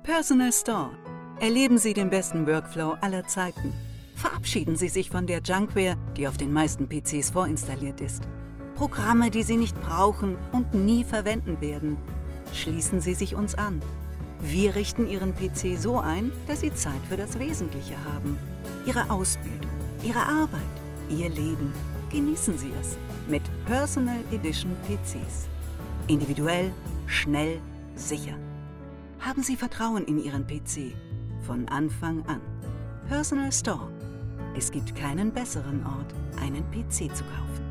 Personal Store. Erleben Sie den besten Workflow aller Zeiten. Verabschieden Sie sich von der Junkware, die auf den meisten PCs vorinstalliert ist. Programme, die Sie nicht brauchen und nie verwenden werden. Schließen Sie sich uns an. Wir richten Ihren PC so ein, dass Sie Zeit für das Wesentliche haben. Ihre Ausbildung, Ihre Arbeit, Ihr Leben. Genießen Sie es mit Personal Edition PCs. Individuell, schnell, sicher. Haben Sie Vertrauen in Ihren PC von Anfang an. Personal Store. Es gibt keinen besseren Ort, einen PC zu kaufen.